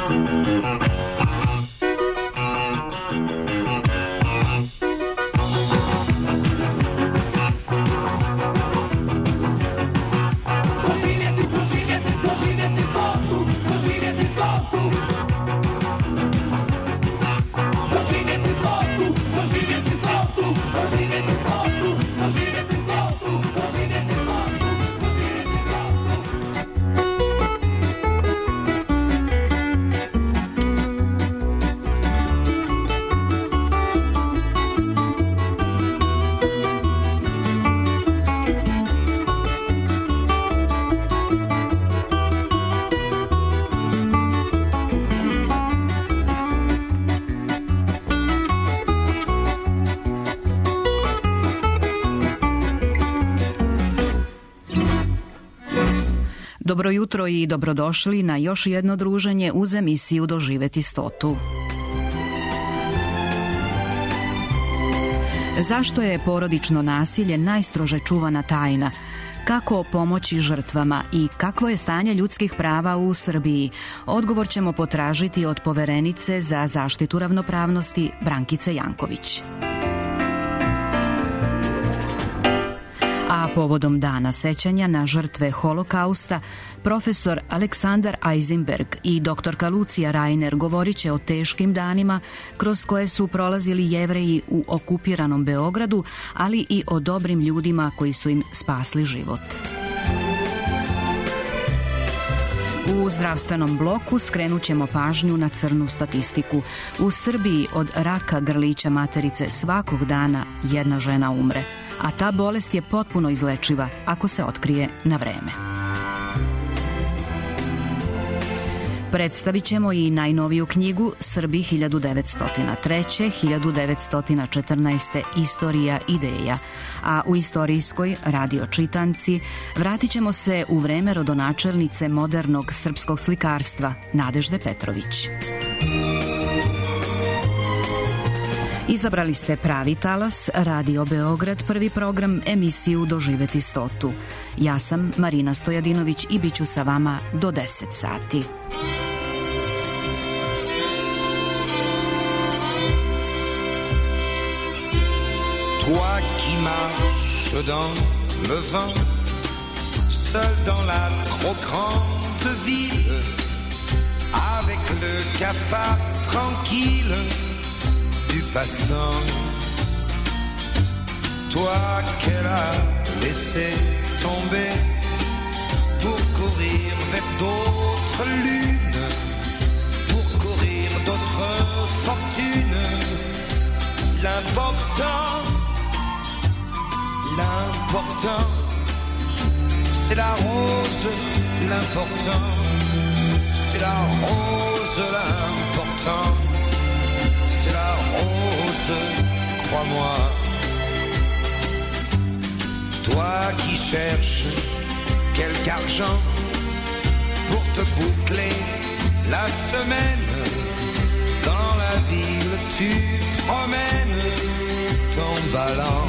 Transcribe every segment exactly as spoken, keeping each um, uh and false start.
Dobro jutro i dobrodošli na još jedno druženje uz emisiju Doživeti stotu. Zašto je porodično nasilje najstrože čuvana tajna? Kako pomoći žrtvama i kakvo je stanje ljudskih prava u Srbiji? Odgovor ćemo potražiti od poverenice za zaštitu ravnopravnosti Brankice Janković. A povodom dana sećanja na žrtve Holokausta, profesor Aleksandar Eisenberg i doktorka Lucija Rajner govorit će o teškim danima kroz koje su prolazili Jevreji u okupiranom Beogradu, ali i o dobrim ljudima koji su im spasli život. U zdravstvenom bloku skrenut ćemo pažnju na crnu statistiku. U Srbiji od raka grlića materice svakog dana jedna žena umre, a ta bolest je potpuno izlečiva ako se otkrije na vreme. Predstavit ćemo i najnoviju knjigu Srbi hiljadu devetsto treće do hiljadu devetsto četrnaeste. Istorija ideja, a u istorijskoj radio čitanci vratit ćemo se u vreme rodonačelnice modernog srpskog slikarstva Nadežde Petrović. Izabrali ste pravi talas, Radio Beograd, prvi program, emisiju Doživeti stotu. Ja sam Marina Stojadinović i bit ću sa vama do deset sati. Toi qui marches dans le vent, seul dans la trop grande ville, avec le cafard tranquille du passant. Toi qu'elle a laissé tomber pour courir vers d'autres lunes, pour courir d'autres fortunes. L'important, l'important, c'est la rose. L'important, c'est la rose. L'important, c'est la rose, crois-moi. Toi qui cherches quelque argent pour te boucler la semaine, dans la ville tu promènes ton ballon.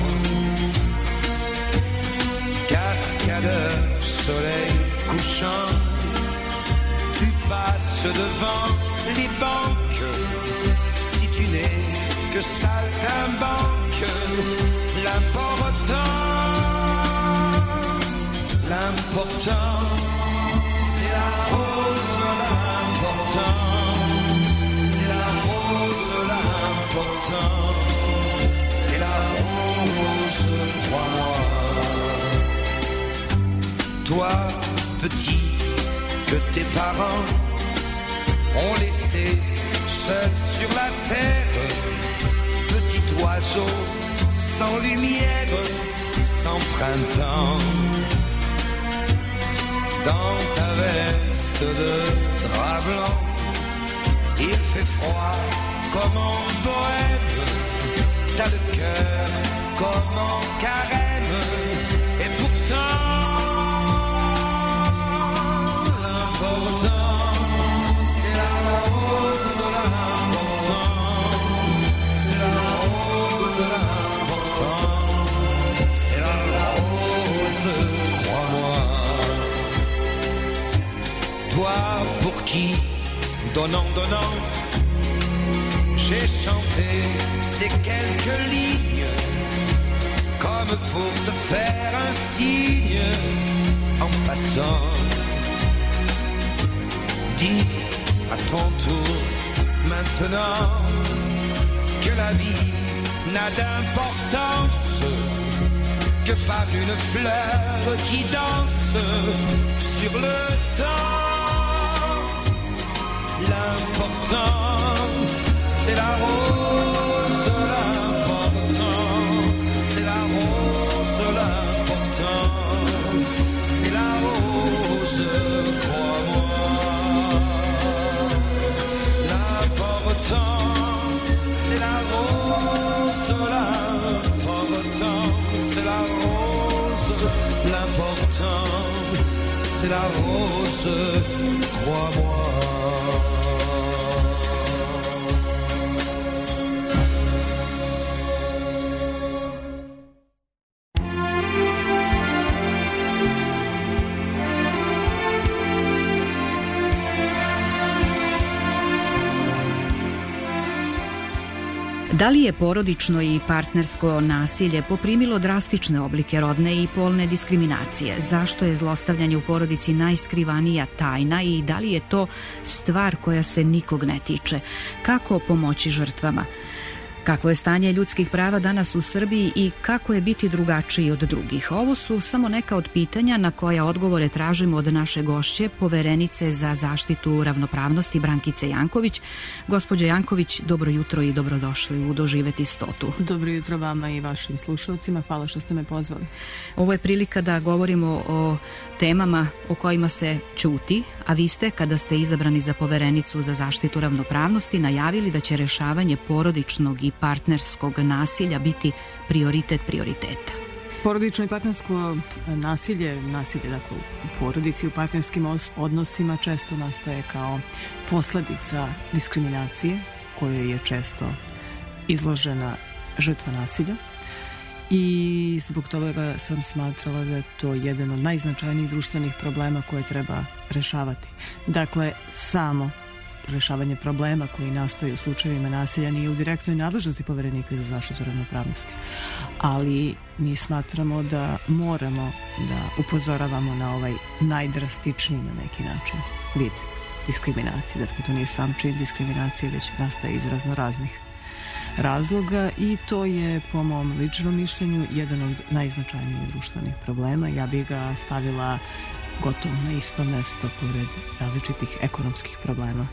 Cascadeur, soleil couchant, tu passes devant les banques. Si tu n'es que saltimbanque, l'important, l'important, c'est la rose. L'important, c'est la rose. L'important, c'est la rose, crois-moi. Toi, petit, que tes parents ont laissé seul sur la terre, petit oiseau sans lumière, sans printemps. Dans ta veste de drap blanc, il fait froid comme en bohème, t'as le cœur comme en carême, et pourtant l'important, c'est la rose. L'important, c'est la rose. L'important, c'est la rose, crois-moi. Toi pour qui Donnant, donnant, j'ai chanté ces quelques lignes comme pour te faire un signe en passant. Dis à ton tour maintenant que la vie n'a d'importance que par une fleur qui danse sur le temps. L'important, c'est la rose, l'important, c'est la rose, l'important, c'est la rose, crois-moi. L'important, c'est la rose, l'important, c'est la rose, l'important, c'est la rose, crois-moi. Da li je porodično i partnersko nasilje poprimilo drastične oblike rodne i polne diskriminacije? Zašto je zlostavljanje u porodici najskrivanija tajna i da li je to stvar koja se nikog ne tiče? Kako pomoći žrtvama? Kakvo je stanje ljudskih prava danas u Srbiji i kako je biti drugačiji od drugih? Ovo su samo neka od pitanja na koja odgovore tražimo od naše gošće, poverenice za zaštitu ravnopravnosti Brankice Janković. Gospođo Janković, dobro jutro i dobrodošli u Doživeti stotu. Dobro jutro vama i vašim slušalcima. Hvala što ste me pozvali. Ovo je prilika da govorimo o temama o kojima se ćuti, a vi ste, kada ste izabrani za poverenicu za zaštitu ravnopravnosti, najavili da će rešavanje porodičnog i partnerskog nasilja biti prioritet prioriteta. Porodično i partnersko nasilje, nasilje dakle u porodici, u partnerskim odnosima često nastaje kao posledica diskriminacije kojoj je često izložena žrtva nasilja. I zbog toga sam smatrala da je to jedan od najznačajnijih društvenih problema koje treba rešavati. Dakle, samo rešavanje problema koji nastaju u slučajevima nasilja nije u direktnoj nadležnosti Poverenika za zaštitu ravnopravnosti. Ali mi smatramo da moramo da upozoravamo na ovaj najdrastičniji na neki način vid diskriminacije. Dakle, to nije sam čin diskriminacije, već nastaje iz razno raznih razloga i to je, po mom ličnom mišljenju, jedan od najznačajnijih društvenih problema. Ja bih ga stavila gotovo na isto mesto pored različitih ekonomskih problema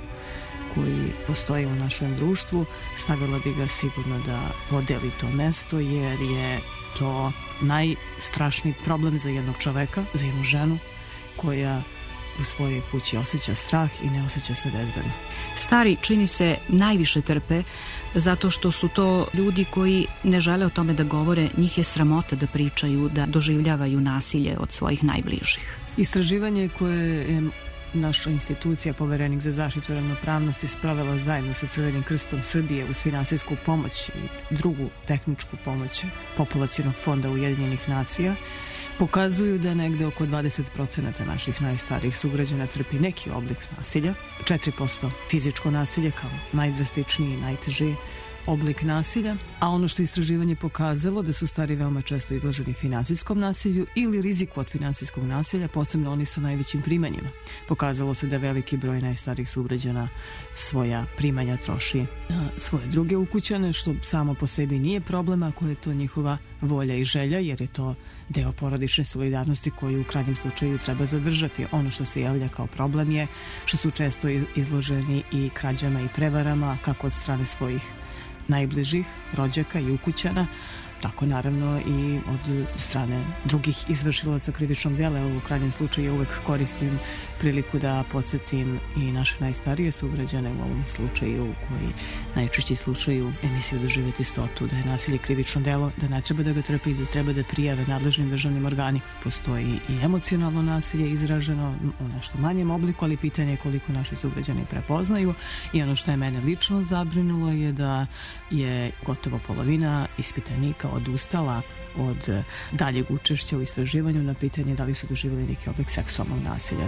koji postoje u našem društvu. Stavila bih ga sigurno da podeli to mesto, jer je to najstrašniji problem za jednog čoveka, za jednu ženu koja u svojoj kući osjeća strah i ne osjeća se bezbedno. Stari, čini se, najviše trpe zato što su to ljudi koji ne žele o tome da govore, njih je sramota da pričaju, da doživljavaju nasilje od svojih najbližih. Istraživanje koje je naša institucija Poverenik za zaštitu ravnopravnosti sprovela zajedno sa Crvenim krstom Srbije uz finansijsku pomoć i drugu tehničku pomoć Populacionog fonda Ujedinjenih nacija, pokazuju da negde oko dvadeset procenata naših najstarijih sugrađana trpi neki oblik nasilja, četiri posto fizičko nasilje kao najdrastičniji i najteži oblik nasilja, a ono što istraživanje pokazalo da su stari veoma često izloženi finansijskom nasilju ili riziku od finansijskog nasilja, posebno oni sa najvećim primanjima. Pokazalo se da veliki broj najstarijih sugrađana svoja primanja troši na svoje druge ukućane, što samo po sebi nije problem ako je to njihova volja i želja, jer je to deo porodične solidarnosti koju u krajnjem slučaju treba zadržati. Ono što se javlja kao problem je što su često izloženi i krađama i prevarama, kako od strane svojih najbližih rođaka i ukućana, tako naravno i od strane drugih izvršilaca krivičnog djela. U krajnjem slučaju uvek koristim priliku da podsjetim i naše najstarije sugrađane u ovom slučaju koji najčešće slušaju emisiju Doživeti stotu, da je nasilje krivično delo, da ne treba da ga trpi, da treba da prijave nadležnim državnim organima. Postoji i emocionalno nasilje izraženo u nešto manjem obliku, ali pitanje je koliko naši sugrađani prepoznaju. I ono što je mene lično zabrinulo je da je gotovo polovina ispitanika odustala od daljeg učešća u istraživanju na pitanje da li su doživjeli neki oblik seksualnog nasilja. To bi moglo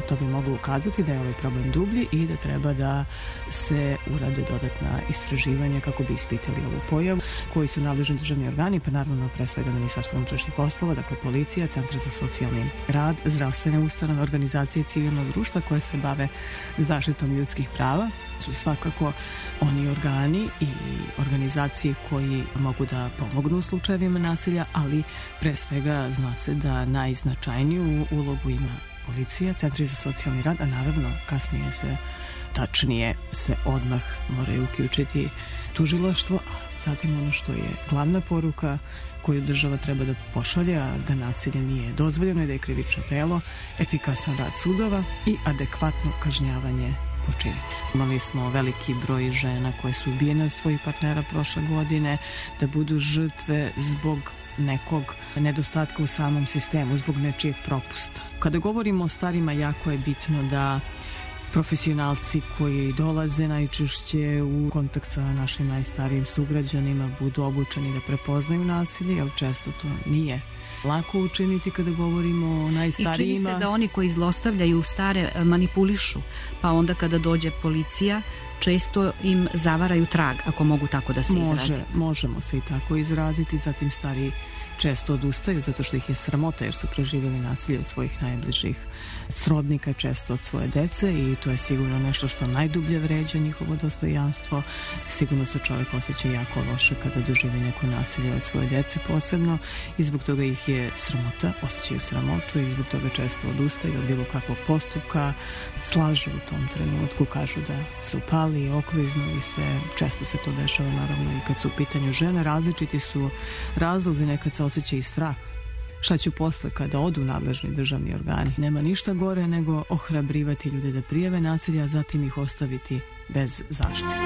mogu ukazati da je ovaj problem dublji i da treba da se urade dodatna istraživanja kako bi ispitali ovu pojavu, koji su nadležni državni organi, pa naravno pre svega Ministarstvo unutrašnjih poslova, dakle policija, Centar za socijalni rad, zdravstvene ustanove, organizacije civilnog društva koje se bave zaštitom ljudskih prava, su svakako oni organi i organizacije koji mogu da pomognu u slučajevima nasilja, ali pre svega zna se da najznačajniju ulogu ima policija, Centri za socijalni rad, a naravno kasnije se, tačnije se odmah moraju uključiti tužilaštvo, a zatim ono što je glavna poruka koju država treba da pošalje, a da nasilje nije dozvoljeno i da je krivično delo, efikasan rad sudova i adekvatno kažnjavanje počinitelja. Imali smo veliki broj žena koje su ubijene od svojih partnera prošle godine, da budu žrtve zbog nekog nedostatka u samom sistemu, zbog nečijeg propusta. Kada govorimo o starima, jako je bitno da profesionalci koji dolaze najčešće u kontakt sa našim najstarijim sugrađanima budu obučeni da prepoznaju nasilje, jer često to nije lako učiniti kada govorimo o najstarijima. I čini se da oni koji zlostavljaju stare manipulišu, pa onda kada dođe policija često im zavaraju trag, ako mogu tako da se izrazi. Može, možemo se i tako izraziti, zatim stariji često odustaju zato što ih je sramota jer su preživjeli nasilje od svojih najbližih srodnika, često od svoje dece, i to je sigurno nešto što najdublje vređa njihovo dostojanstvo. Sigurno se čovjek osjeća jako loše kada doživi neko nasilje od svoje dece posebno, i zbog toga ih je sramota, osjećaju sramotu i zbog toga često odustaju od bilo kakvog postupka, slažu u tom trenutku, kažu da su pali, okliznu i se, često se to dešava naravno i kad su u pitanju žene. Različiti su razlozi, nekad se osjeća i strah. Šta ću posle kada odu nadležni državni organi? Nema ništa gore nego ohrabrivati ljude da prijave nasilje, a zatim ih ostaviti bez zaštite.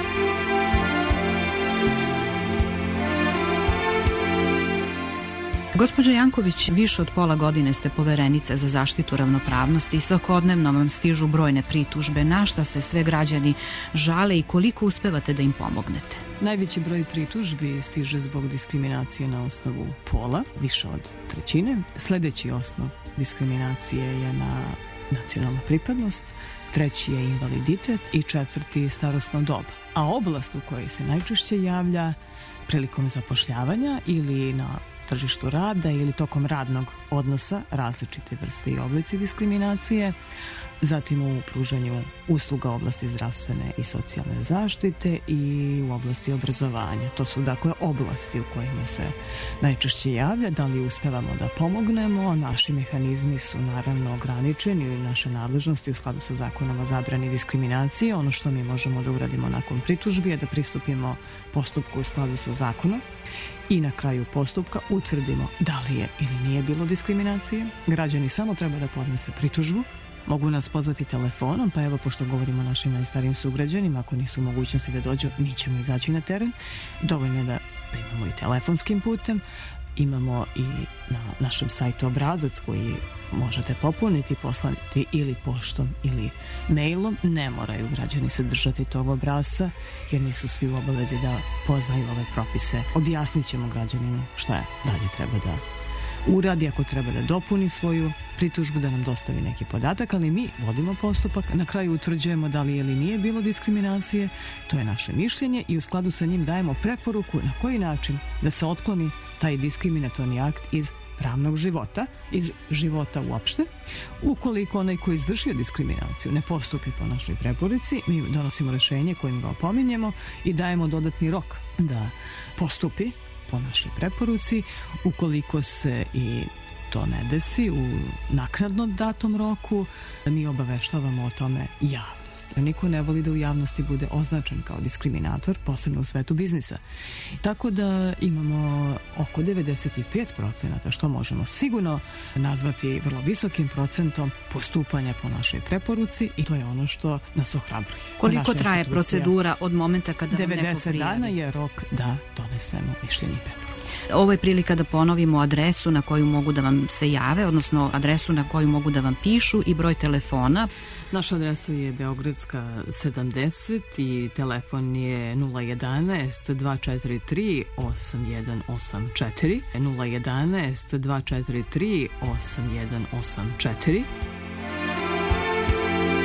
Gospođo Janković, više od pola godine ste poverenica za zaštitu ravnopravnosti i svakodnevno vam stižu brojne pritužbe. Na šta se sve građani žale i koliko uspevate da im pomognete? Najveći broj pritužbi stiže zbog diskriminacije na osnovu pola, više od trećine. Sljedeći osnov diskriminacije je na nacionalna pripadnost, treći je invaliditet i četvrti starosno dob. A oblast u kojoj se najčešće javlja prilikom zapošljavanja ili na tržištu rada ili tokom radnog odnosa, različite vrste i oblici diskriminacije, zatim u pružanju usluga u oblasti zdravstvene i socijalne zaštite i u oblasti obrazovanja. To su dakle oblasti u kojima se najčešće javlja. Da li uspevamo da pomognemo? Naši mehanizmi su naravno ograničeni i naše nadležnosti u skladu sa zakonom o zabrani diskriminacije. Ono što mi možemo da uradimo nakon pritužbi je da pristupimo postupku u skladu sa zakonom i na kraju postupka utvrdimo da li je ili nije bilo diskriminacije. Građani samo treba da podnese pritužbu. Mogu nas pozvati telefonom, pa evo, pošto govorimo o našim najstarijim sugrađanima, ako nisu u mogućnosti da dođu, mi ćemo izaći na teren. Dovoljno je da primamo i telefonskim putem. Imamo i na našem sajtu obrazac koji možete popuniti, poslati ili poštom ili mailom. Ne moraju građani se držati tog obrazca jer nisu svi u obavezi da poznaju ove propise. Objasnit ćemo građaninu šta je dalje treba da uradi, ako treba da dopuni svoju pritužbu, da nam dostavi neki podatak, ali mi vodimo postupak, na kraju utvrđujemo da li je ili nije bilo diskriminacije, to je naše mišljenje i u skladu sa njim dajemo preporuku na koji način da se otkloni taj diskriminatorni akt iz pravnog života, iz života uopšte. Ukoliko onaj koji izvršio diskriminaciju ne postupi po našoj preporuci, mi donosimo rešenje kojim ga opominjemo i dajemo dodatni rok da postupi po našoj preporuci. Ukoliko se i to ne desi u naknadno datom roku, mi obaveštavamo o tome javnost. Niko ne voli da u javnosti bude označen kao diskriminator, posebno u svetu biznisa. Tako da imamo oko devedeset pet procenata, što možemo sigurno nazvati vrlo visokim procentom postupanja po našoj preporuci, i to je ono što nas ohrabruje. Koliko traje procedura od momenta kada vam neko prijavi? devedeset dana je rok da donesemo mišljenje i preporuku. Ovo je prilika da ponovimo adresu na koju mogu da vam se jave, odnosno adresu na koju mogu da vam pišu i broj telefona. Naša adresa je Beogradska sedamdeset i telefon je nula jedanaest dva četiri tri osam jedan osam četiri, nula jedanaest dva četiri tri osam jedan osam četiri.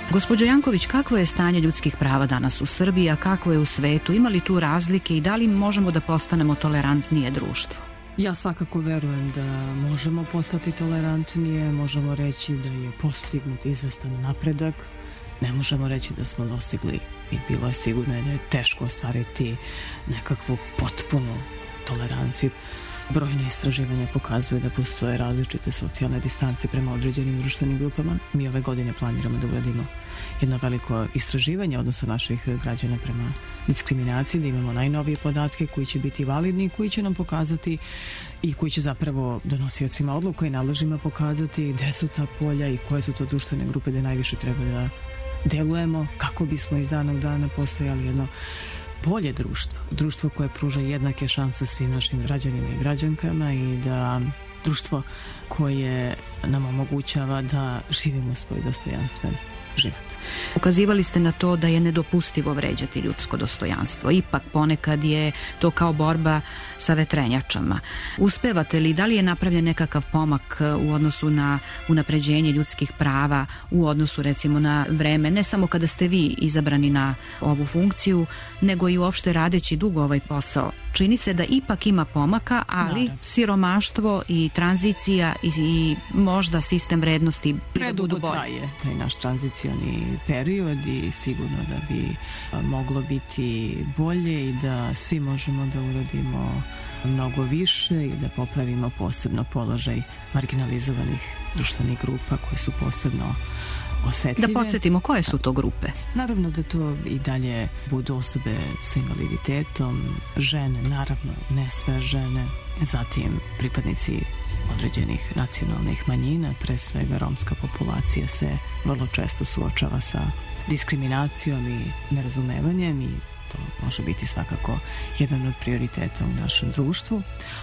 Gospođo Janković, kakvo je stanje ljudskih prava danas u Srbiji, a kako je u svetu? Ima li tu razlike i da li možemo da postanemo tolerantnije društvo? Ja svakako verujem da možemo postati tolerantnije, možemo reći da je postignut izvestan napredak, ne možemo reći da smo dostigli i bilo je sigurno da je teško ostvariti nekakvu potpunu toleranciju. Brojne istraživanja pokazuju da postoje različite socijalne distance prema određenim društvenim grupama. Mi ove godine planiramo da uradimo jedno veliko istraživanje odnosa naših građana prema diskriminaciji, da imamo najnovije podatke koji će biti validni, koji će nam pokazati i koji će zapravo donosiocima odluka i nadležima pokazati gde su ta polja i koje su to društvene grupe gde najviše treba da delujemo kako bismo iz dana u dana postojali jedno bolje društvo. Društvo koje pruža jednake šanse svim našim građanima i građankama i da društvo koje nam omogućava da živimo svoj dostojanstven život. Ukazivali ste na to da je nedopustivo vređati ljudsko dostojanstvo. Ipak ponekad je to kao borba sa vetrenjačama. Uspevate li, da li je napravljen nekakav pomak u odnosu na unapređenje ljudskih prava, u odnosu recimo na vreme, ne samo kada ste vi izabrani na ovu funkciju, nego i uopšte radeći dugo ovaj posao? Čini se da ipak ima pomaka, ali Naravno. siromaštvo i tranzicija i, i možda sistem vrednosti predugo traje taj naš tranzicioni period i sigurno da bi moglo biti bolje i da svi možemo da uradimo mnogo više i da popravimo posebno položaj marginalizovanih društvenih grupa koje su posebno osetljive. Da podsjetimo, koje su to grupe? Naravno da to i dalje budu osobe sa invaliditetom, žene, naravno ne sve žene, zatim pripadnici određenih nacionalnih manjina, pre svega romska populacija se vrlo često suočava sa diskriminacijom i nerazumevanjem i to može biti svakako jedan od prioriteta u našem društvu,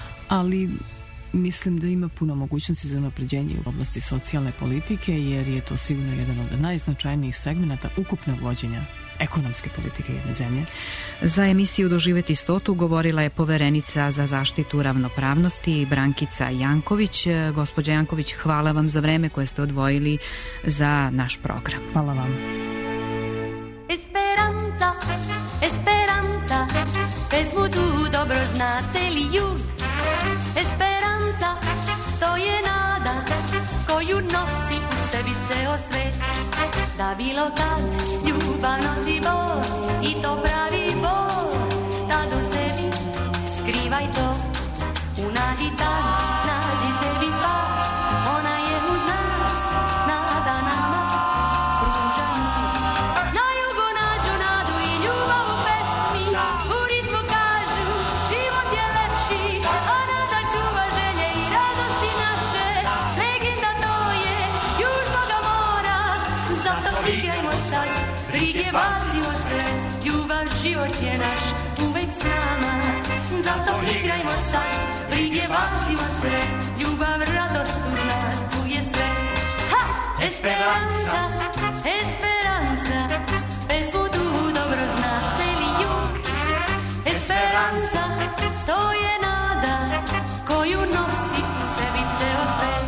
ali mislim da ima puno mogućnosti za unapređenje u oblasti socijalne politike, jer je to sigurno jedan od najznačajnijih segmenata ukupnog vođenja ekonomske politike jedne zemlje. Za emisiju Doživeti stotu govorila je poverenica za zaštitu ravnopravnosti Brankica Janković. Gospođa Janković, hvala vam za vreme koje ste odvojili za naš program. Hvala vam. Esperanza, Esperanza, pesmu tu dobro zna celi jug. Esperanza, to je nada koju nosi u sebi ceo svet. Da bilo kad ljubav nosi bol i to pravi bol, tad u sebi skrivaj to, u nadi tad nađi sebi spas, ona je uz nas, nada nama pruža njih. Na jugu nađu nadu i ljubav u pesmi, u ritmu kažu život je lepši, a nada čuva želje i radosti naše, legenda to je južnoga mora, zato igrajmo sad, brige basimo se, ljubav život je naš, uvek s nama, zato igrajmo sad, brige bacimo se, ljubav, radost uz nas, tu je sve. Ha! Esperanza, Esperanza, pesmu tu dobro zna celi jug. Esperanza, to je nada koju nosi u sebi ceo svet.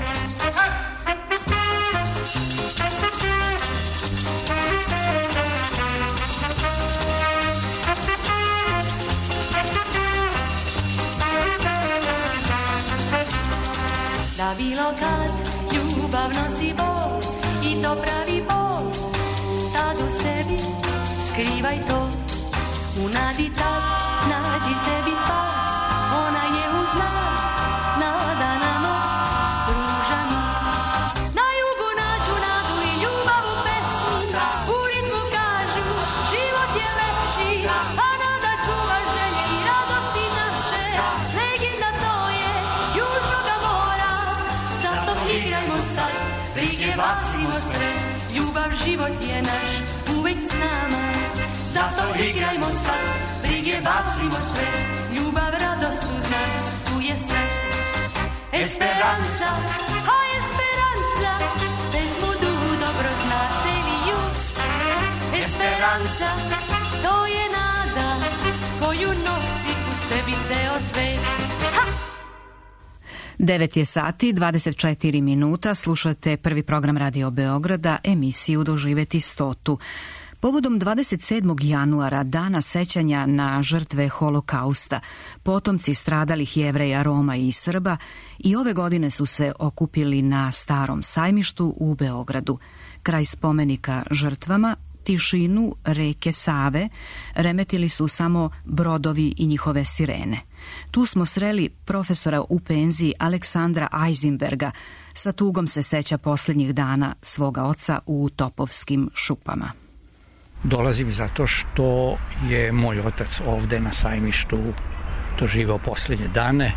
Da bilo kad ljubav nosi bol i to pravi bol, tad u sebi skrivaj to, u nadi tad nađi sebi spas, ona je uz nas, nada nama pruža njih. Na jugu nađu nadu i ljubav u pesmi, u ritmu kažu život je lepši, a nada čuva želje i radosti naše, legenda to je južnoga mora, zato igrajmo sad, brige bacimo sve, ljubav život je naš, uvek s nama, zato igrajmo sad, brige bacimo sve, ljubav, radost uz nas, tu je sve. Esperanza, a Esperanza, pesmu tu dobro zna celi jug. Esperanza, to je nada koju nosi u sebi ceo svet. Ha! devet je sati, dvadeset četiri minuta, slušate prvi program Radio Beograda, emisiju Doživeti stotu. Povodom dvadeset sedmog januara, dana sećanja na žrtve Holokausta, potomci stradalih Jevreja, Roma i Srba i ove godine su se okupili na Starom sajmištu u Beogradu. Kraj spomenika žrtvama, tišinu reke Save remetili su samo brodovi i njihove sirene. Tu smo sreli profesora u penziji Aleksandra Eisenberga. Sa tugom se seća posljednjih dana svoga oca u Topovskim šupama. Dolazim zato što je moj otac ovde na sajmištu doživao posljednje dane.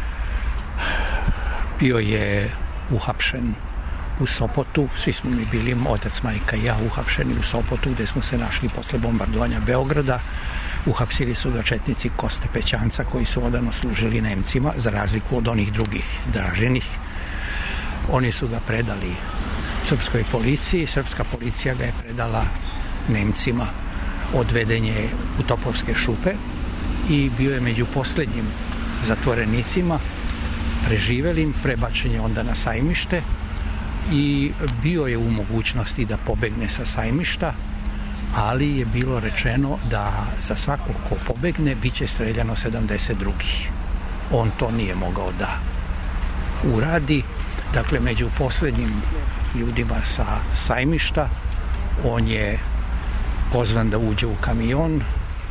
Bio je uhapšen u Sopotu, svi smo mi bili, otac, majka i ja, uhapšeni u Sopotu, gde smo se našli posle bombardovanja Beograda. Uhapsili su ga četnici Koste Pećanca, koji su odano služili Nemcima, za razliku od onih drugih Draženih. Oni su ga predali srpskoj policiji, srpska policija ga je predala Nemcima. Odveden je u Topovske šupe i bio je među poslednjim zatvorenicima, preživelim, prebačen je onda na sajmište i bio je u mogućnosti da pobegne sa sajmišta, ali je bilo rečeno da za svakog ko pobegne bit će streljano sedamdeset drugih. On to nije mogao da uradi. Dakle, među poslednjim ljudima sa sajmišta on je pozvan da uđe u kamion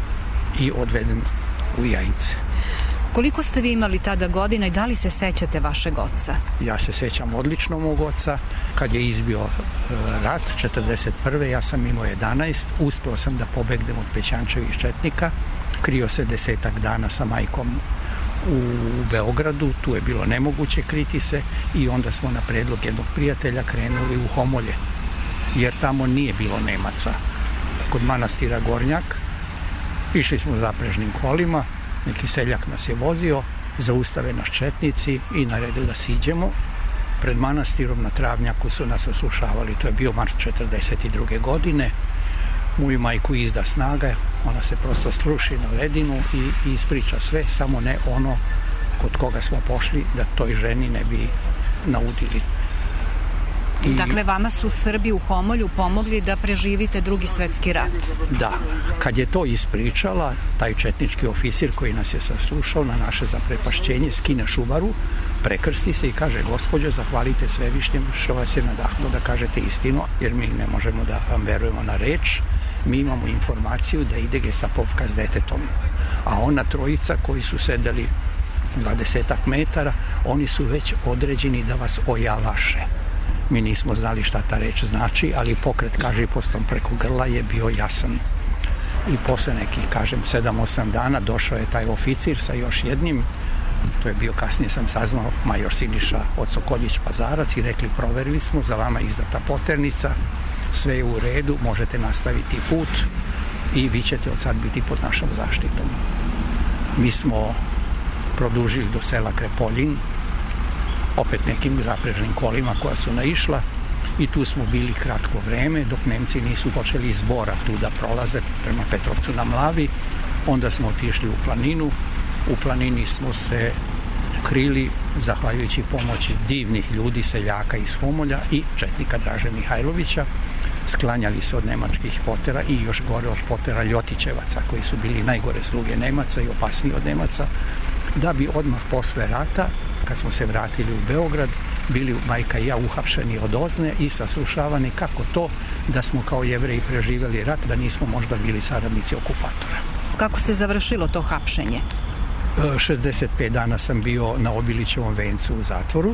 i odveden u Jajince. Koliko ste vi imali tada godina i da li se sećate vašeg oca? Ja se sećam odlično mog oca. Kad je izbio rat, četrdeset prve ja sam imao jedanaest. Uspeo sam da pobegnem od Pećančevih četnika. Krio se desetak dana sa majkom u Beogradu. Tu je bilo nemoguće kriti se i onda smo na predlog jednog prijatelja krenuli u Homolje, jer tamo nije bilo Nemaca. Kod manastira Gornjak išli smo zaprežnim kolima, neki seljak nas je vozio, zaustave nas četnici i naredio da siđemo. Pred manastirom na travnjaku su nas saslušavali, to je bio mart četrdeset druge godine. Moju majku izda snaga, ona se prosto struši na ledinu i ispriča sve, samo ne ono kod koga smo pošli, da toj ženi ne bi naudili. I... Dakle, vama su Srbi u Homolju pomogli da preživite drugi svetski rat. Da, kad je to ispričala, taj četnički oficir koji nas je saslušao, na naše zaprepašćenje skine šuvaru, prekrsti se i kaže: gospođo, zahvalite Svevišnjem što vas je nadahnuo da kažete istinu, jer mi ne možemo da vam verujemo na reč. Mi imamo informaciju da ide gestapovka s detetom, a ona trojica koji su sedeli dvadesetak metara, oni su već određeni da vas ojavaše. Mi nismo znali šta ta reč znači, ali pokret kažipostom preko grla je bio jasan. I posle nekih, kažem, sedam osam dana došao je taj oficir sa još jednim, to je bio, kasnije sam saznao, major Siniša Odsokoljić Pazarac, i rekli: proverili smo, za vama izdata poternica, sve je u redu, možete nastaviti put i vi ćete od sad biti pod našom zaštitom. Mi smo produžili do sela Krepoljin, opet nekim zaprežnim kolima koja su naišla, i tu smo bili kratko vreme dok Nemci nisu počeli iz Bora tu da prolaze prema Petrovcu na Mlavi. Onda smo otišli u planinu. U planini smo se krili zahvaljujući pomoći divnih ljudi, seljaka iz Homolja i četnika Draže Mihajlovića. Sklanjali se od nemačkih potera i još gore od potera Ljotićevaca, koji su bili najgore sluge Nemaca i opasniji od Nemaca, da bi odmah posle rata, kad smo se vratili u Beograd, bili majka i ja uhapšeni od Ozne i saslušavani kako to da smo kao Jevreji preživeli rat, da nismo možda bili saradnici okupatora. Kako se završilo to hapšenje? šezdeset pet dana sam bio na Obilićevom vencu u zatvoru.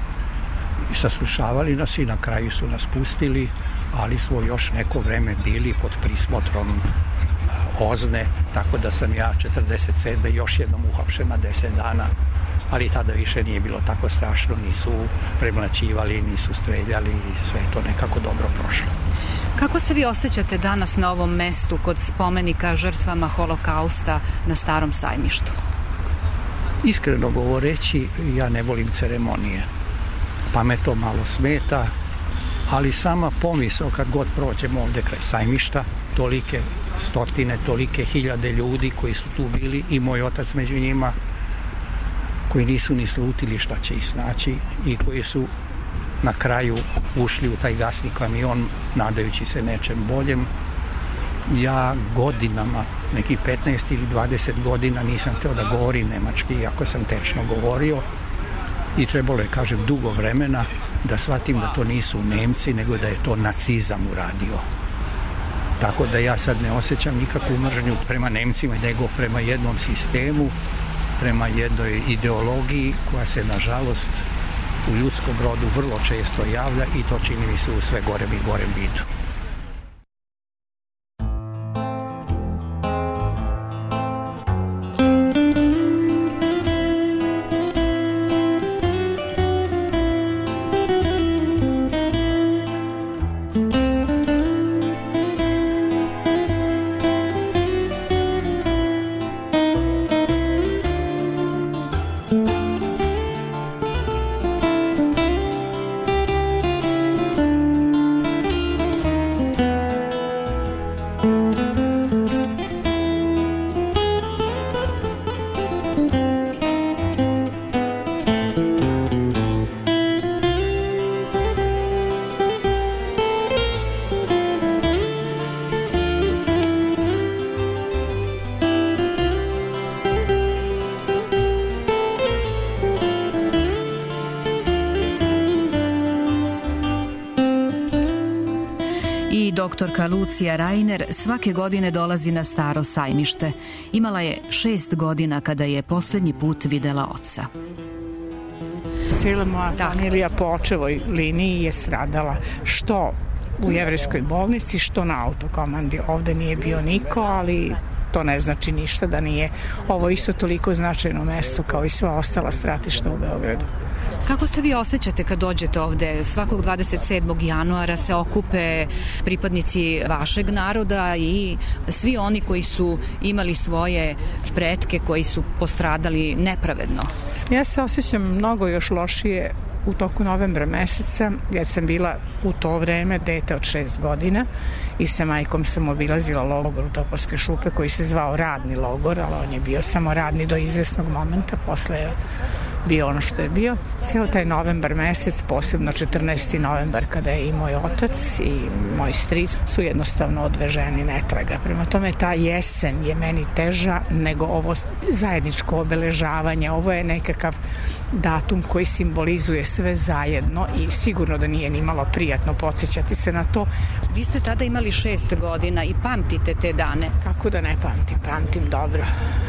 Saslušavali nas i na kraju su nas pustili, ali smo još neko vreme bili pod prismotrom Ozne, tako da sam ja četrdeset sedme još jednom uhapšen na deset dana, ali tada više nije bilo tako strašno, nisu premlaćivali, nisu streljali i sve je to nekako dobro prošlo. Kako se vi osjećate danas na ovom mestu kod spomenika žrtvama Holokausta na Starom sajmištu? Iskreno govoreći, ja ne volim ceremonije, pa me to malo smeta, ali sama pomisao kad god prođemo ovde kraj sajmišta, tolike stotine, tolike hiljade ljudi koji su tu bili i moj otac među njima, koji nisu ni slutili šta će ih snaći i koji su na kraju ušli u taj gasni kamion nadajući se nečem boljem. Ja godinama, nekih petnaest ili dvadeset godina nisam hteo da govorim nemački, iako sam tečno govorio, i trebalo je, kažem, dugo vremena da shvatim da to nisu Nemci, nego da je to nacizam uradio. Tako da ja sad ne osjećam nikakvu mržnju prema Nemcima, nego prema jednom sistemu, prema jednoj ideologiji koja se, nažalost, u ljudskom rodu vrlo često javlja i to čini mi se u sve gorem i gorem vidu. Doktorka Lucija Rainer svake godine dolazi na Staro sajmište. Imala je šest godina kada je posljednji put videla oca. Cijela moja familija po očevoj liniji je stradala, što u jevrejskoj bolnici, što na autokomandi. Ovde nije bio niko, ali to ne znači ništa da nije ovo isto toliko značajno mesto kao i sva ostala stratišta u Beogradu. Kako se vi osjećate kad dođete ovde? Svakog dvadeset sedmog januara se okupe pripadnici vašeg naroda i svi oni koji su imali svoje pretke koji su postradali nepravedno. Ja se osjećam mnogo još lošije u toku novembra meseca, jer sam bila u to vreme dete od šest godina i sa majkom sam obilazila logor u Topovske šupe koji se zvao radni logor, ali on je bio samo radni do izvesnog momenta, posle je bio ono što je bio. Ceo taj novembar mesec, posebno četrnaesti novembar kada je i moj otac i moj stric su jednostavno odveženi netraga. Prema tome ta jesen je meni teža nego ovo zajedničko obeležavanje. Ovo je nekakav datum koji simbolizuje sve zajedno i sigurno da nije ni malo prijatno podsjećati se na to. Vi ste tada imali šest godina i pamtite te dane. Kako da ne pamtim? Pamtim dobro.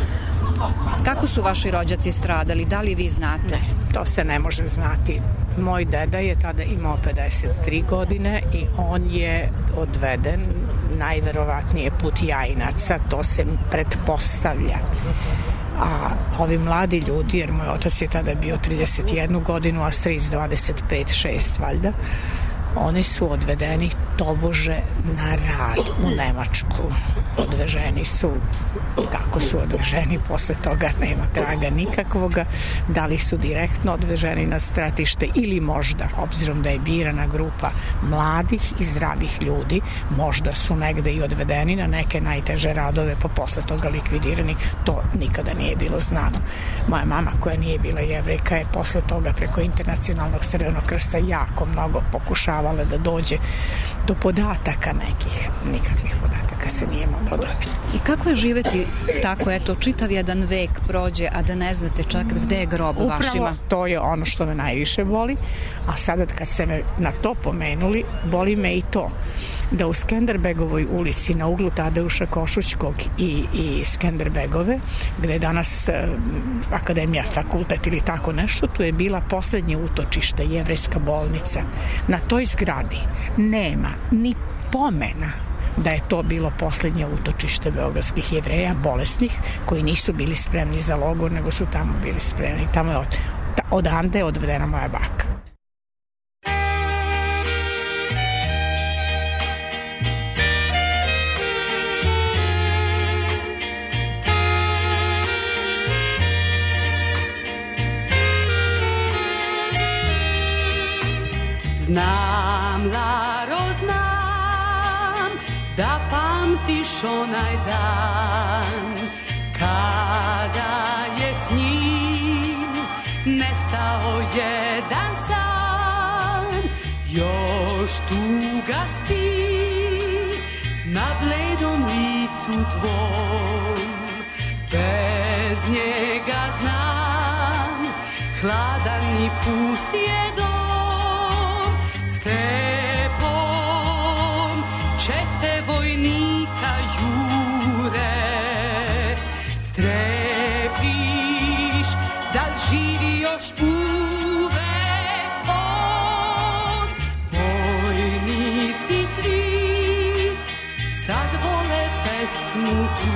Kako su vaši rođaci stradali? Da li vi znate? Ne, to se ne može znati. Moj deda je tada imao pedeset tri godine i on je odveden najverovatnije put Jajinaca, to se pretpostavlja. A ovi mladi ljudi, jer moj otac je tada bio trideset jednu godinu, a stric dvadeset pet šest valjda, oni su odvedeni tobože na rad u Nemačku. Odveženi su, kako su odveženi, posle toga nema traga nikakvoga, da li su direktno odveženi na stratište ili možda, obzirom da je birana grupa mladih i zdravih ljudi, možda su negde i odvedeni na neke najteže radove pa posle toga likvidirani, to nikada nije bilo znano. Moja mama koja nije bila Jevrejka je posle toga preko Internacionalnog Crvenog krsta jako mnogo pokušavala da dođe do podataka nekih. Nikakvih podataka se nije moglo dobiti. I kako je živeti tako, eto, čitav jedan vek prođe, a da ne znate čak gde je grob Upravo vašima? Upravo to je ono što me najviše boli, a sada kad ste me na to pomenuli, boli me i to da u Skenderbegovoj ulici na uglu Tadeuša Košućkog i, i Skenderbegove, gde je danas eh, akademija, fakultet ili tako nešto, tu je bila poslednje utočište, jevrejska bolnica. Na toj zgradi nema ni pomena da je to bilo poslednje utočište beogradskih Jevreja, bolesnih, koji nisu bili spremni za logor, nego su tamo bili spremni. Tamo je od, odande je odvedena moja baka. Znam, Laro, znam, da pamtiš onaj dan kada je s njim srcu tvom. Bez njega znam, hladan i pust je dom. Stepom čete vojnika jure, strepiš da li živi još uvek on. Vojnici svi sad vole pesmu tu,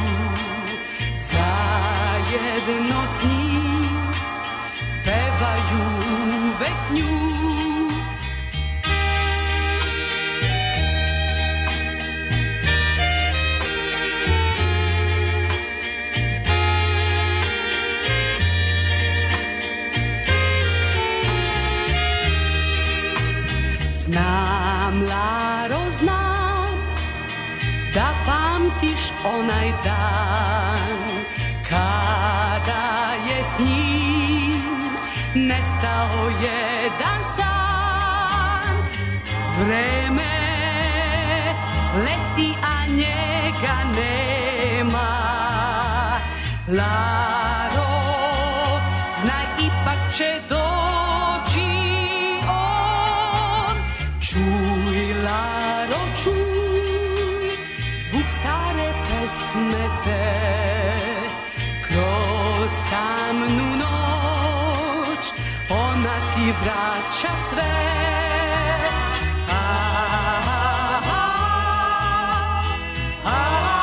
zajedno s njim pevaju uvek nju. Znam, Laro, znam da pamtiš onaj dan kada je s njim nestao jedan san. Vreme leti, a njega nema. Laro, znaj, ipak će doći on. Čuj, Laro, čuj zvuk stare pesme te, kroz tamnu noć ona ti vraća sve. A, a, a, a, a,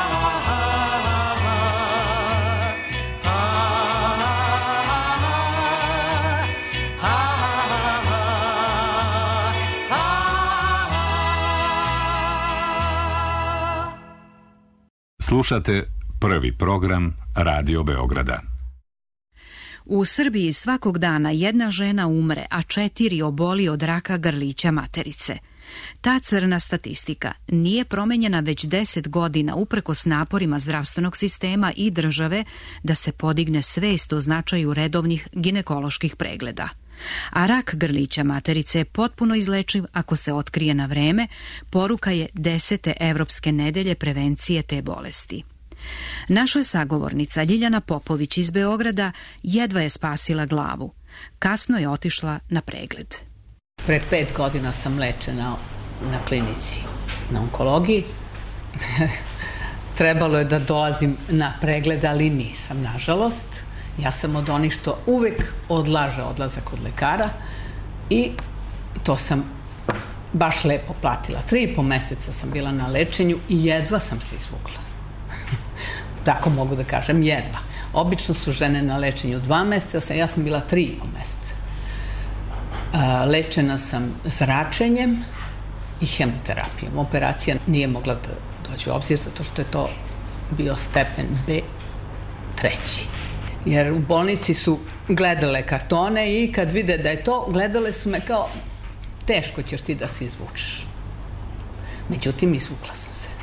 Slušate prvi program Radio Beograda. U Srbiji svakog dana jedna žena umre, a četiri oboli od raka grlića materice. Ta crna statistika nije promenjena već deset godina uprkos naporima zdravstvenog sistema i države da se podigne svest o značaju redovnih ginekoloških pregleda. A rak grlića materice je potpuno izlečiv ako se otkrije na vreme, poruka je desete Evropske nedelje prevencije te bolesti. Naša sagovornica Ljiljana Popović iz Beograda jedva je spasila glavu. Kasno je otišla na pregled. Pred pet godina sam lečena na klinici na onkologiji. Trebalo je da dolazim na pregled, ali nisam, nažalost. Ja sam od onih što uvek odlaže odlazak kod lekara i to sam baš lepo platila. Tri i po meseca sam bila na lečenju i jedva sam se izvukla. Tako mogu da kažem, jedva. Obično su žene na lečenju dva meseca, ja sam bila tri i po meseca. Lečena sam zračenjem i hemoterapijom. Operacija nije mogla da dođe u obzir zato što je to bio stepen B treći. Jer u bolnici su gledale kartone i kad vide da je to, gledale su me kao teško ćeš ti da se izvučeš. Međutim, izvukla sam se.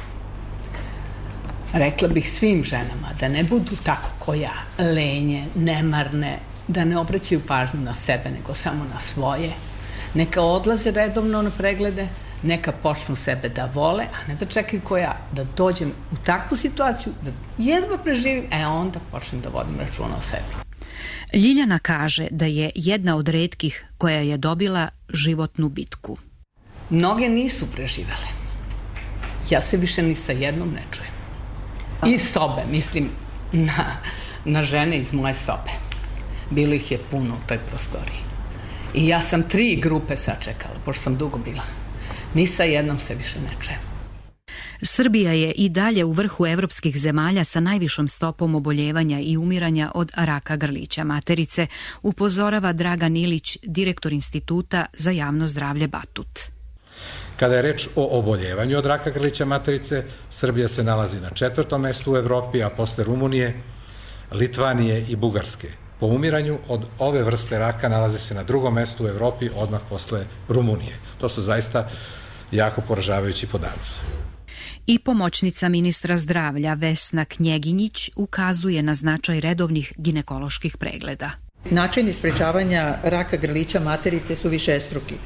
Rekla bih svim ženama da ne budu tako ko ja, lenje, nemarne, da ne obraćaju pažnju na sebe, nego samo na svoje. Neka odlaze redovno na preglede, neka počnu sebe da vole, a ne da čekaju ko ja, da dođem u takvu situaciju, da jedva preživim, e onda počnem da vodim računa o sebi. Ljiljana kaže da je jedna od retkih koja je dobila životnu bitku. Mnoge nisu preživele. Ja se više ni sa jednom ne čujem. Iz sobe, mislim na, na žene iz moje sobe. Bilo ih je puno u toj prostoriji. I ja sam tri grupe sačekala, pošto sam dugo bila. Ni sa jednom se više ne čujem. Srbija je i dalje u vrhu evropskih zemalja sa najvišom stopom oboljevanja i umiranja od raka grlića materice, upozorava Dragan Ilić, direktor Instituta za javno zdravlje Batut. Kada je reč o oboljevanju od raka grlića materice, Srbija se nalazi na četvrtom mestu u Evropi, a posle Rumunije, Litvanije i Bugarske. Po umiranju od ove vrste raka nalaze se na drugom mestu u Evropi, odmah posle Rumunije. To su zaista jako poražavajući podaci. I pomoćnica ministra zdravlja Vesna Knjeginjić ukazuje na značaj redovnih ginekoloških pregleda. Načini sprečavanja raka grlića materice su višestruki.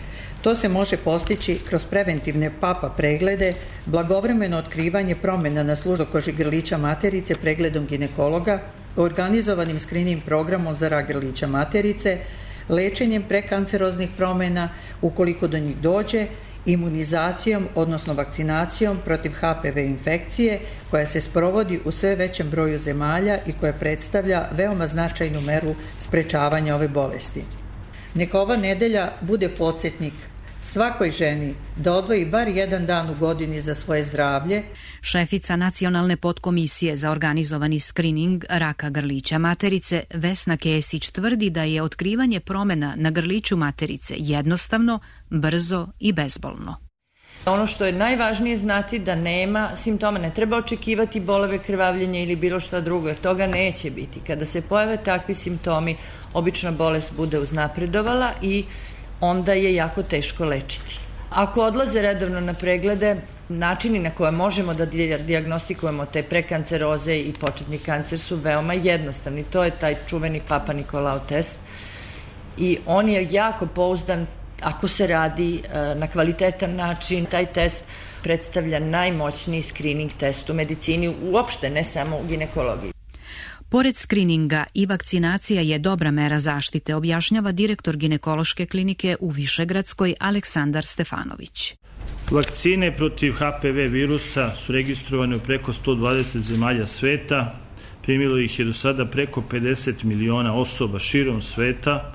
To se može postići kroz preventivne papa preglede, blagovremeno otkrivanje promjena na službu koži grlića materice pregledom ginekologa, organizovanim skrining programom za rak grlića materice, lečenjem prekanceroznih promjena ukoliko do njih dođe, imunizacijom, odnosno vakcinacijom protiv H P V infekcije koja se sprovodi u sve većem broju zemalja i koja predstavlja veoma značajnu meru sprečavanja ove bolesti. Neka ova nedelja bude podsjetnik svakoj ženi da odvoji bar jedan dan u godini za svoje zdravlje. Šefica Nacionalne podkomisije za organizovani skrining raka grlića materice Vesna Kesić tvrdi da je otkrivanje promjena na grliću materice jednostavno, brzo i bezbolno. Ono što je najvažnije znati da nema simptoma, ne treba očekivati bolove, krvavljenja ili bilo šta drugo, jer toga neće biti. Kada se pojave takvi simptomi, obična bolest bude uznapredovala i onda je jako teško lečiti. Ako odlaze redovno na preglede, načini na koje možemo da dijagnostikujemo te prekanceroze i početni kancer su veoma jednostavni. To je taj čuveni Papa Nikolao test i on je jako pouzdan ako se radi na kvalitetan način. Taj test predstavlja najmoćniji screening test u medicini, uopšte ne samo u ginekologiji. Pored skrininga i vakcinacija je dobra mera zaštite, objašnjava direktor ginekološke klinike u Višegradskoj Aleksandar Stefanović. Vakcine protiv H P V virusa su registrovane u preko sto dvadeset zemalja sveta. Primilo ih je do sada preko pedeset miliona osoba širom sveta,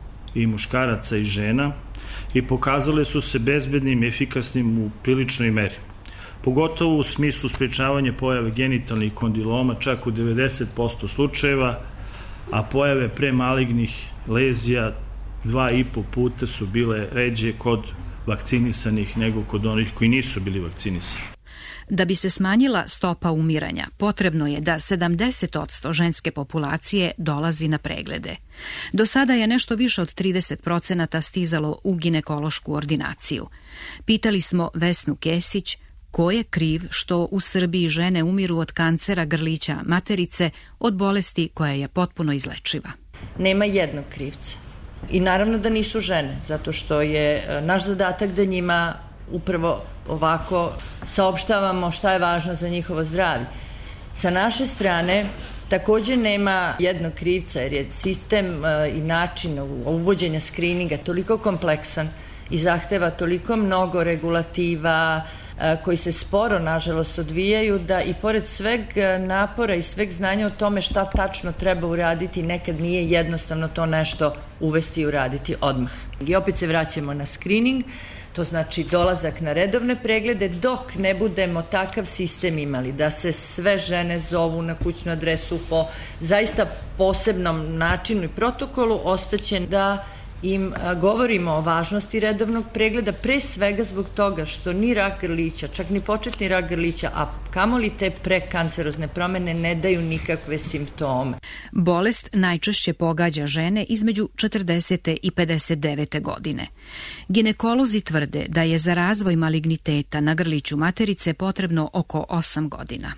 i muškaraca i žena, i pokazale su se bezbednim i efikasnim u priličnoj meri. Pogotovo u smislu sprečavanja pojave genitalnih kondiloma čak u devedeset posto slučajeva, a pojave premalignih lezija dva i po puta su bile ređe kod vakcinisanih nego kod onih koji nisu bili vakcinisani. Da bi se smanjila stopa umiranja, potrebno je da sedamdeset posto ženske populacije dolazi na preglede. Do sada je nešto više od trideset procenata stizalo u ginekološku ordinaciju. Pitali smo Vesnu Kesić ko je kriv što u Srbiji žene umiru od kancera grlića materice, od bolesti koja je potpuno izlečiva. Nema jednog krivca. I naravno da nisu žene, zato što je naš zadatak da njima upravo ovako saopštavamo šta je važno za njihovo zdravlje. Sa naše strane također nema jednog krivca, jer je sistem i način uvođenja skrininga toliko kompleksan i zahteva toliko mnogo regulativa koji se sporo, nažalost, odvijaju, da i pored sveg napora i sveg znanja o tome šta tačno treba uraditi, nekad nije jednostavno to nešto uvesti i uraditi odmah. I opet se vraćamo na skrining, to znači dolazak na redovne preglede, dok ne budemo takav sistem imali, da se sve žene zovu na kućnu adresu po zaista posebnom načinu i protokolu, ostaće da im govorimo o važnosti redovnog pregleda, pre svega zbog toga što ni rak grlića, čak ni početni rak grlića, a kamoli te prekancerozne promene ne daju nikakve simptome. Bolest najčešće pogađa žene između četrdesete i pedeset devete godine. Ginekolozi tvrde da je za razvoj maligniteta na grliću materice potrebno oko osam godina.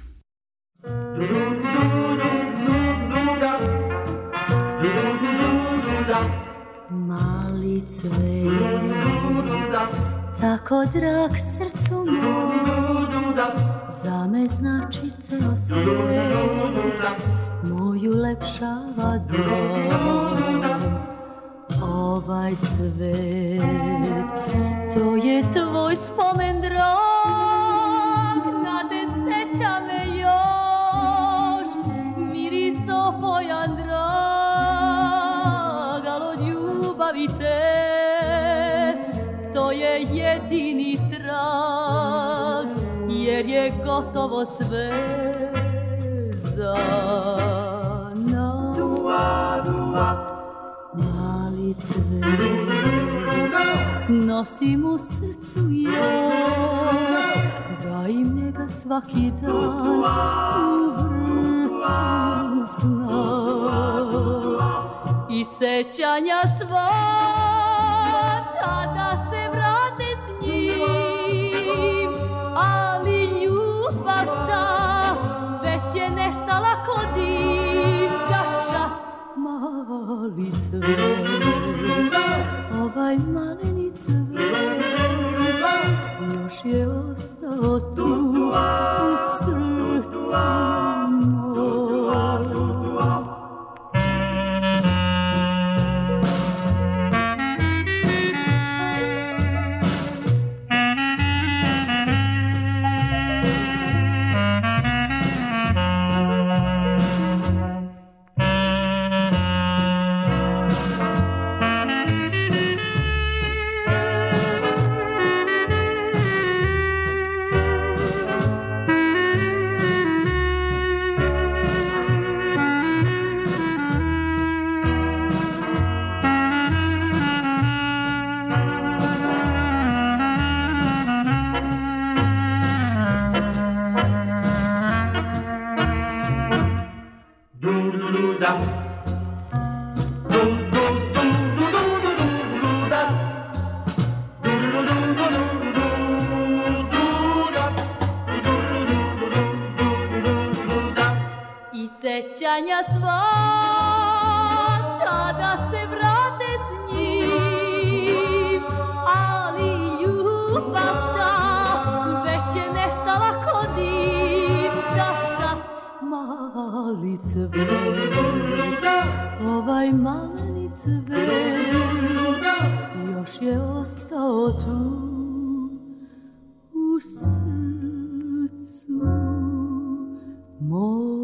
Mali cvet, tako drag srcu moj, za me znači ceo svet, moju lepšava dom. Ovaj cvet, to je tvoj spomen drag, na te seća me još, miris opojan drag, al od ljubavi te, to je jedini trag, jer je gotovo sve za nas. Mali cvet, nosim u srcu ja, gajim njega svaki dan u vrtu sna. I sećanja sva tada se vrate s njim, ali ljubav ta već je nestala ko dim za čas. Mali cvet, ovaj maleni cvet, sećanja sva tada se vrate s njim, ali ljubav ta već je nestala ko dim. Za čas mali cvet, ovaj mali cvet još je ostao tu u srcu moj.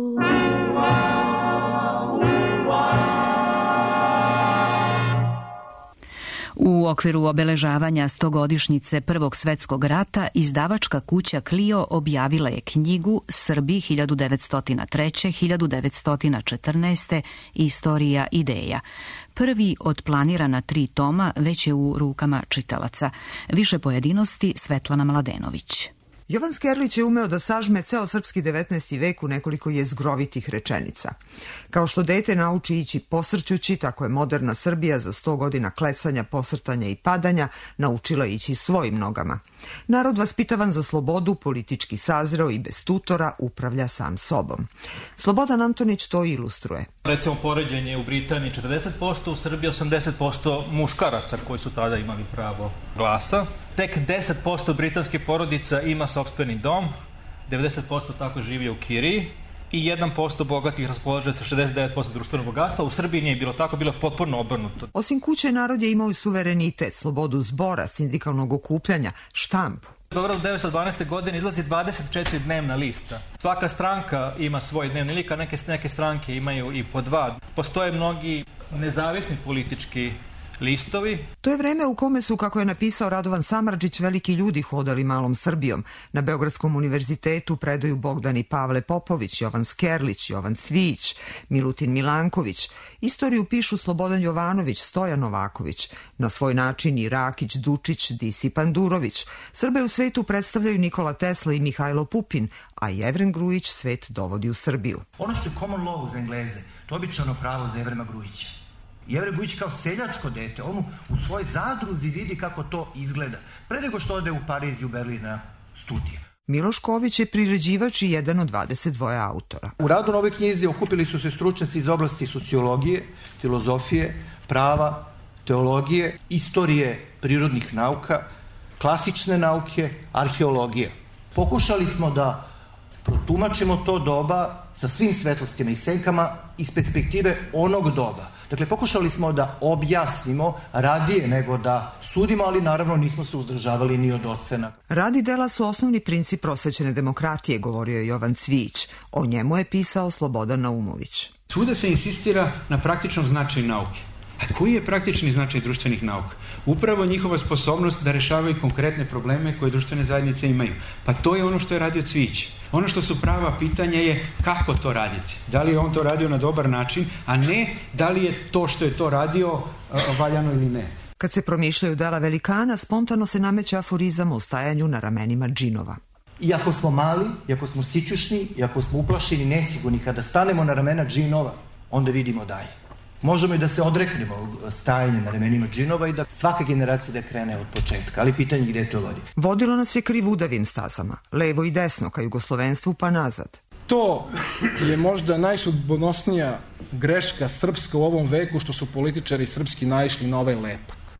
U okviru obeležavanja stogodišnjice Prvog svetskog rata izdavačka kuća Clio objavila je knjigu Srbi hiljadu devetsto treće do hiljadu devetsto četrnaeste. Istorija ideja. Prvi od planirana tri toma već je u rukama čitalaca. Više pojedinosti Svetlana Mladenović. Jovan Skerlić je umeo da sažme ceo srpski devetnaesti vek u nekoliko jezgrovitih rečenica. Kao što dete nauči ići posrćući, tako je moderna Srbija za sto godina klecanja, posrtanja i padanja naučila ići svojim nogama. Narod vaspitavan za slobodu, politički sazreo i bez tutora upravlja sam sobom. Slobodan Antonić to ilustruje. Recimo poređenje u Britaniji četrdeset posto, u Srbiji osamdeset posto muškaraca koji su tada imali pravo glasa. Tek deset posto britanskih porodica ima sopstveni dom, devedeset posto tako živi u kiriji i jedan posto bogatih raspolaže sa šezdeset devet posto društvenog bogatstva. U Srbiji nije bilo tako, bilo je potpuno obrnuto. Osim kuće, narod je imao i suverenitet, slobodu zbora, sindikalnog okupljanja, štampu. U Beogradu devetsto dvanaeste. godine izlazi dvadeset četiri dnevna lista. Svaka stranka ima svoj dnevni lik, a neke, neke stranke imaju i po dva. Postoje mnogi nezavisni politički listovi. To je vreme u kome su, kako je napisao Radovan Samardžić, veliki ljudi hodali malom Srbijom. Na Beogradskom univerzitetu predaju Bogdan i Pavle Popović, Jovan Skerlić, Jovan Cvijić, Milutin Milanković. Istoriju pišu Slobodan Jovanović, Stojan Novaković. Na svoj način i Rakić, Dučić, Disi Pandurović. Srbe u svetu predstavljaju Nikola Tesla i Mihajlo Pupin, a Jevren Grujić svet dovodi u Srbiju. Ono što je common law za Engleze, to je običano pravo za Jevrema Grujića. Jevre Grujić kao seljačko dete, on u svojoj zadruzi vidi kako to izgleda, pre nego što ode u Pariz i u Berlin na studije. Miloš Ković je priređivač i jedan od dvadeset dva autora. U radu na ovoj knjizi okupili su se stručnjaci iz oblasti sociologije, filozofije, prava, teologije, istorije prirodnih nauka, klasične nauke, arheologije. Pokušali smo da protumačimo to doba sa svim svetlostima i senkama iz perspektive onog doba. Dakle, pokušali smo da objasnimo radije nego da sudimo, ali naravno nismo se uzdržavali ni od ocena. Rad i dela su osnovni princip prosvećene demokratije, govorio je Jovan Cvijić. O njemu je pisao Slobodan Naumović. Svuda se insistira na praktičnom značaju nauke. A koji je praktični značaj društvenih nauka? Upravo njihova sposobnost da rešavaju konkretne probleme koje društvene zajednice imaju. Pa to je ono što je radio Cvijić. Ono što su prava pitanja je kako to raditi. Da li je on to radio na dobar način, a ne da li je to što je to radio valjano ili ne. Kad se promišljaju dela velikana, spontano se nameće aforizam o stajanju na ramenima džinova. Iako smo mali, iako smo sićušni, iako smo uplašeni, nesigurni, kada stanemo na ramena džinova, onda vidimo dalje. Možemo i da se odreknemo stajanja na ramenima džinova i da svaka generacija da krene od početka, ali pitanje gde to vodi. Vodilo nas je krivudavim stazama, levo i desno, ka jugoslovenstvu pa nazad. To je možda najsudbonosnija greška srpska u ovom veku, što su političari srpski naišli na ovaj lepak.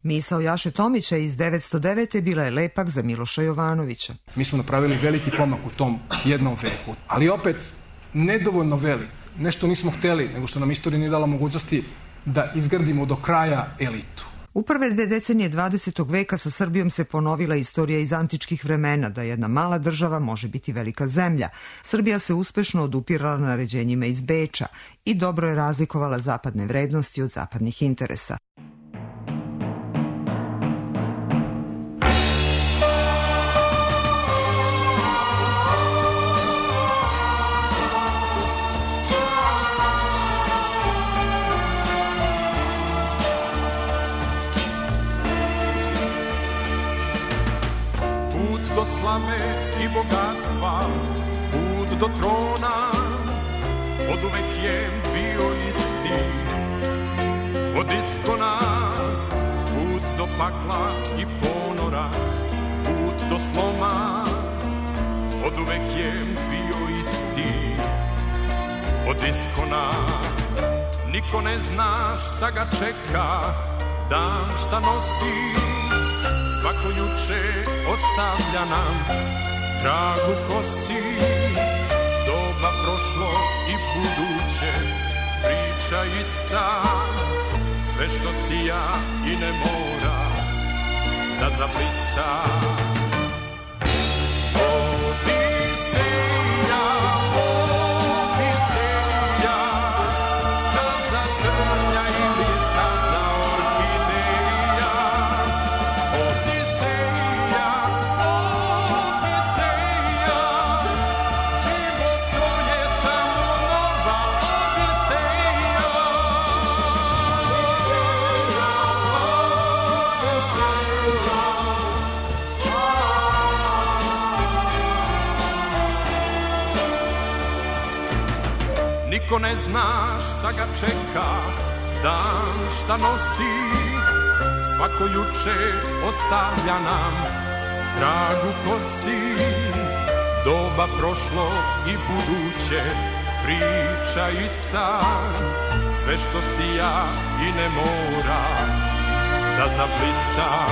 Misao Jaše Tomića iz devetsto devete bila je lepak za Miloša Jovanovića. Mi smo napravili veliki pomak u tom jednom veku, ali opet nedovoljno velik. Nešto nismo hteli, nego što nam istorija nije dala mogućnosti da izgradimo do kraja elitu. U prve dve decenije dvadesetog veka sa Srbijom se ponovila istorija iz antičkih vremena da jedna mala država može biti velika zemlja. Srbija se uspešno odupirala naređenjima iz Beča i dobro je razlikovala zapadne vrednosti od zapadnih interesa. Do slave i bogatstva, put do trona, od uvek je bio isti. Od iskona, put do pakla i ponora, put do sloma, od uvek je bio isti. Od iskona, niko ne zna šta ga čeka, dan šta nosi. Svako juče ostavlja nam trag u kosi, doba prošlo i buduće, priča ista, sve što sija i ne mora da zablista. Niko ne zna šta ga čeka, dan šta nosi, svako juče ostavlja nam trag u kosi, doba prošlo i buduće, priča ista, sve što sija i ne mora da zablista.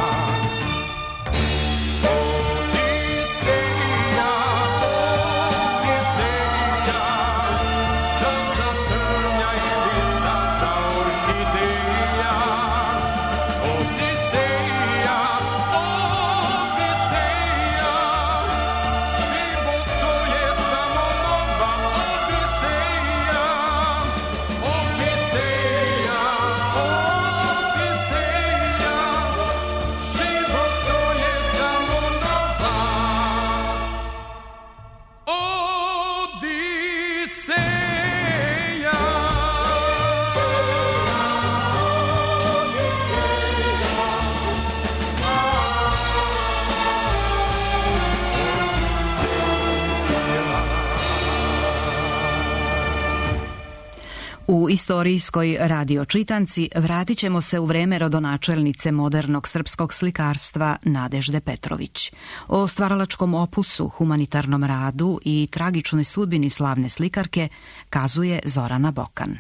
U istorijskoj radio čitanci vratit ćemo se u vreme rodonačelnice modernog srpskog slikarstva Nadežde Petrović. O stvaralačkom opusu, humanitarnom radu i tragičnoj sudbini slavne slikarke kazuje Zorana Bokan.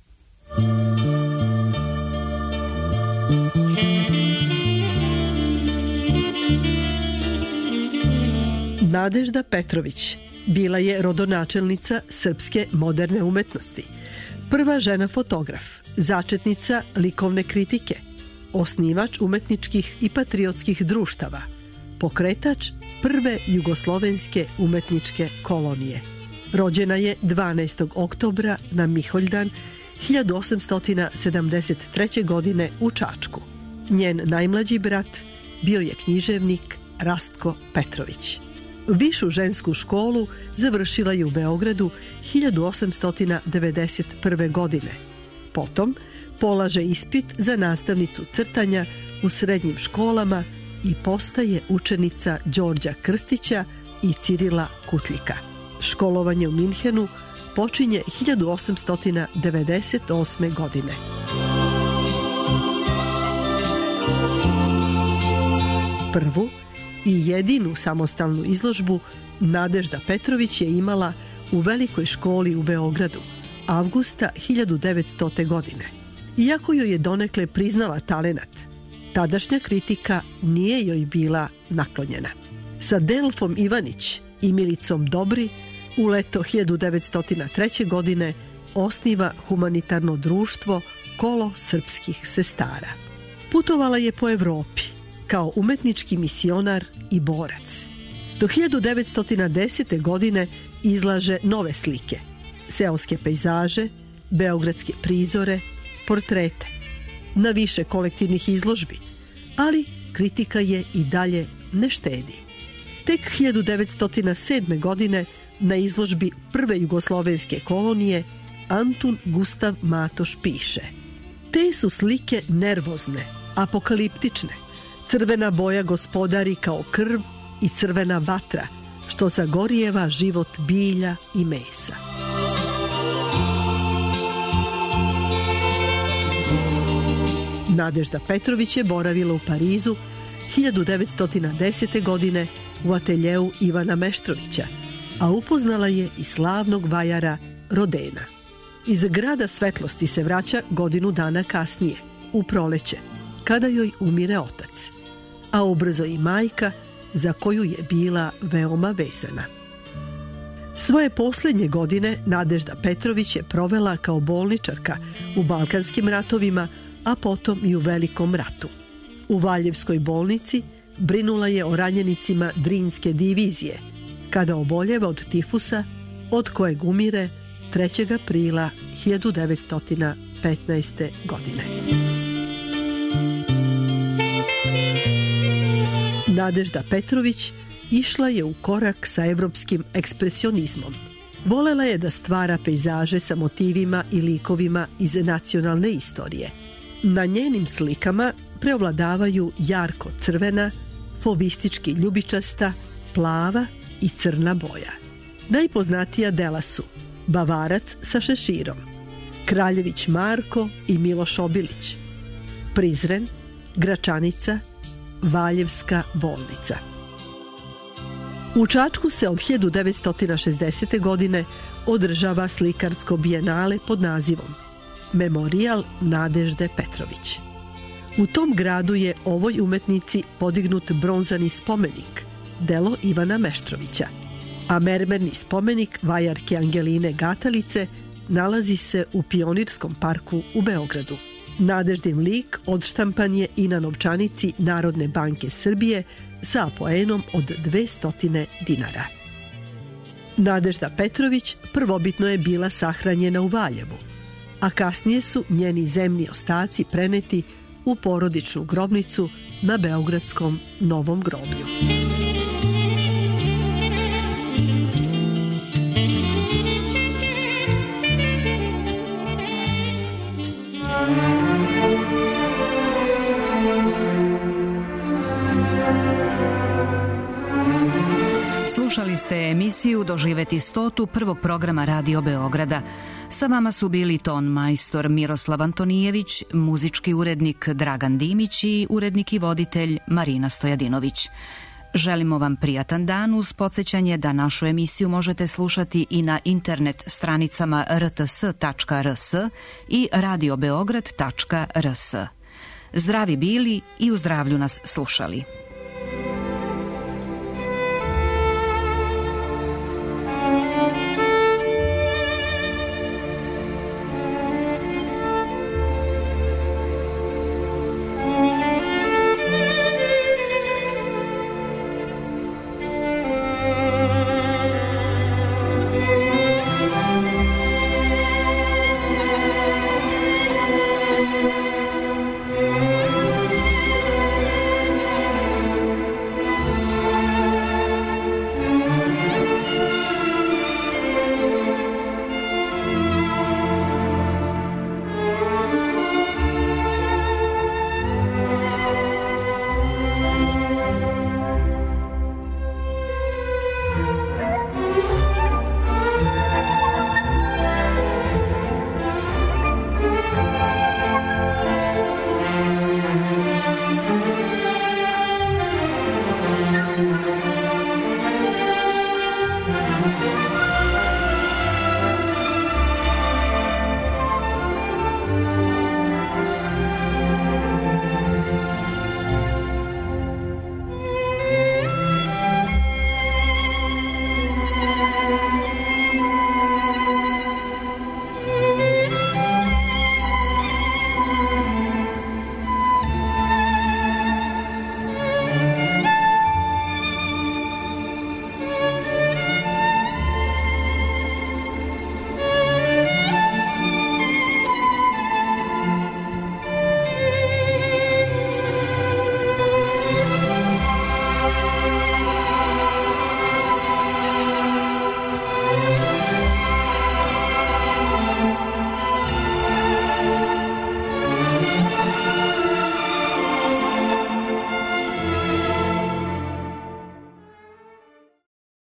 Nadežda Petrović bila je rodonačelnica srpske moderne umetnosti, prva žena fotograf, začetnica likovne kritike, osnivač umetničkih i patriotskih društava, pokretač prve jugoslovenske umetničke kolonije. Rođena je dvanaestog oktobra na Miholjdan hiljadu osamsto sedamdeset treće. godine u Čačku. Njen najmlađi brat bio je književnik Rastko Petrović. Višu žensku školu završila je u Beogradu hiljadu osamsto devedeset prve. godine. Potom polaže ispit za nastavnicu crtanja u srednjim školama i postaje učenica Đorđa Krstića i Cirila Kutljika. Školovanje u Minhenu počinje hiljadu osamsto devedeset osme. godine. Prvu i jedinu samostalnu izložbu Nadežda Petrović je imala u Velikoj školi u Beogradu, avgusta hiljadu devetstote. godine. Iako joj je donekle priznala talenat, tadašnja kritika nije joj bila naklonjena. Sa Delfom Ivanić i Milicom Dobri u leto hiljadu devetsto treće. godine osniva humanitarno društvo Kolo srpskih sestara. Putovala je po Evropi kao umetnički misionar i borac. Do hiljadu devetsto desete. godine izlaže nove slike, seoske pejzaže, beogradske prizore, portrete, na više kolektivnih izložbi, ali kritika je i dalje ne štedi. Tek hiljadu devetsto sedme. godine na izložbi prve jugoslovenske kolonije Antun Gustav Matoš piše: te su slike nervozne, apokaliptične, crvena boja gospodari kao krv i crvena vatra, što zagorijeva život bilja i mesa. Nadežda Petrović je boravila u Parizu hiljadu devetsto desete. godine u ateljeu Ivana Meštrovića, a upoznala je i slavnog vajara Rodena. Iz grada svetlosti se vraća godinu dana kasnije, u proleće, kada joj umire otac, a ubrzo i majka, za koju je bila veoma vezana. Svoje posljednje godine Nadežda Petrović je provela kao bolničarka u Balkanskim ratovima, a potom i u Velikom ratu. U Valjevskoj bolnici brinula je o ranjenicima Drinske divizije, kada oboljeva od tifusa, od kojeg umire trećeg aprila hiljadu devetsto petnaeste. godine. Nadežda Petrović išla je u korak sa evropskim ekspresionizmom. Volela je da stvara pejzaže sa motivima i likovima iz nacionalne istorije. Na njenim slikama preovladavaju jarko crvena, fovistički ljubičasta, plava i crna boja. Najpoznatija dela su Bavarac sa šeširom, Kraljević Marko i Miloš Obilić, Prizren, Gračanica, Valjevska bolnica. U Čačku se od hiljadu devetsto šezdesete. godine održava slikarsko bijenale pod nazivom Memorijal Nadežde Petrović. U tom gradu je ovoj umetnici podignut bronzani spomenik, delo Ivana Meštrovića, a mermerni spomenik vajarke Angeline Gatalice nalazi se u Pionirskom parku u Beogradu. Nadeždin lik odštampan je i na novčanici Narodne banke Srbije sa apoenom od dvesta dinara. Nadežda Petrović prvobitno je bila sahranjena u Valjevu, a kasnije su njeni zemni ostaci preneti u porodičnu grobnicu na beogradskom Novom groblju. Slušali ste emisiju Doživeti stotu prvog programa Radio Beograda. Sa vama su bili ton majstor Miroslav Antonijević, muzički urednik Dragan Dimić i urednik i voditelj Marina Stojadinović. Želimo vam prijatan dan uz podsjećanje da našu emisiju možete slušati i na internet stranicama r t s tačka r s i radio beograd tačka r s. Zdravi bili i u zdravlju nas slušali.